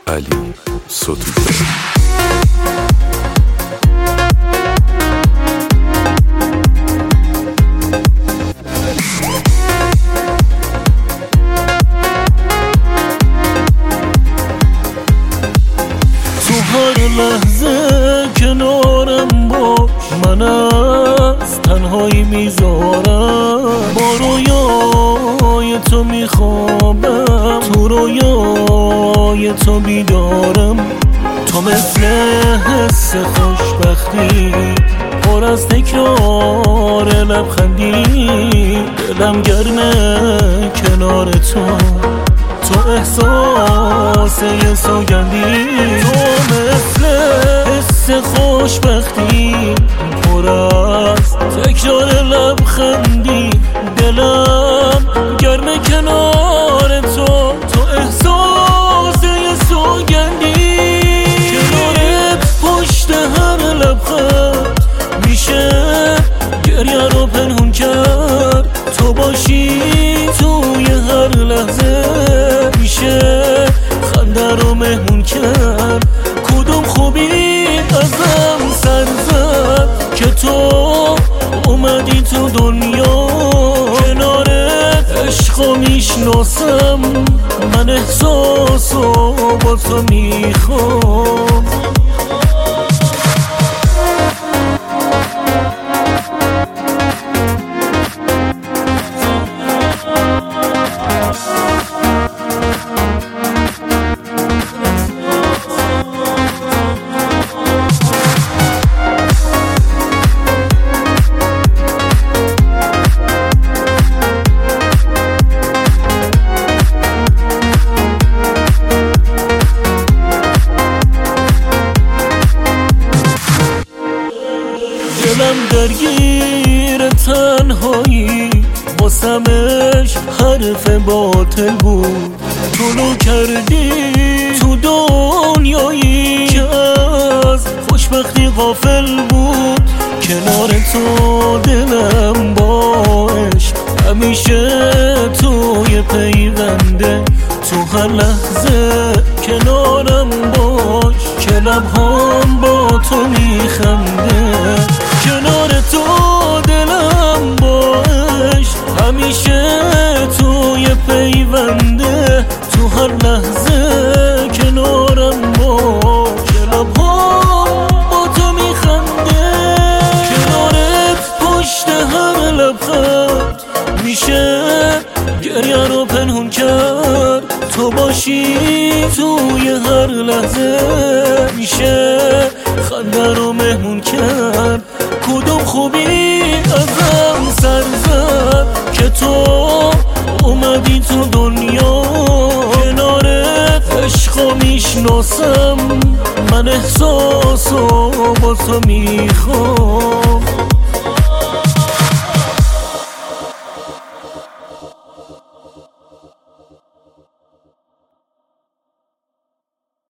علی ستوده. هر لحظه کنارم باش، من از تنهایی میذارم، با رویای تو میخوابم، تو رویای تو بیدارم. تو مثل حس خوشبختی پر از تکرار لبخندی، دلم گرمه کنار تو، تو احساس یه سوگندی. تو مثل حس خوشبختی پر از تکرار لبخندی، دلم گرم کنار تو، تو احساس یه سوگندی. کنارت پشت هر لبخند میشه گریه رو پنهون کرد، تو باشی توی هر لحظه میشه خنده رو مهمون کرد. کدوم خوبی ازم سر زد که تو اومدی تو دنیا، کنارت عشقو میشناسم، من احساسو با تو میخوام. دلم درگیر تنهایی، واسمش حرف باطل بود. طلوع کردی تو دنیایی که از خوشبختی غافل بود. کنار تو دلم با عشق همیشه توی پیونده، تو هر لحظه کنارم باش که لبهام با تو میخنده. کنار تو دلم با عشق همیشه توی پیونده، تو هر لحظه کنارم باش که لبهام با تو میخنده. کنارت پشت هر لبخند میشه گریه رو پنهون کرد، تو باشی توی هر لحظه میشه خنده رو مهمون کرد. کدوم خوبی ازم سر زد که تو اومدی تو دنیا، کنارت عشقو میشناسم، من احساسو با تو میخوام.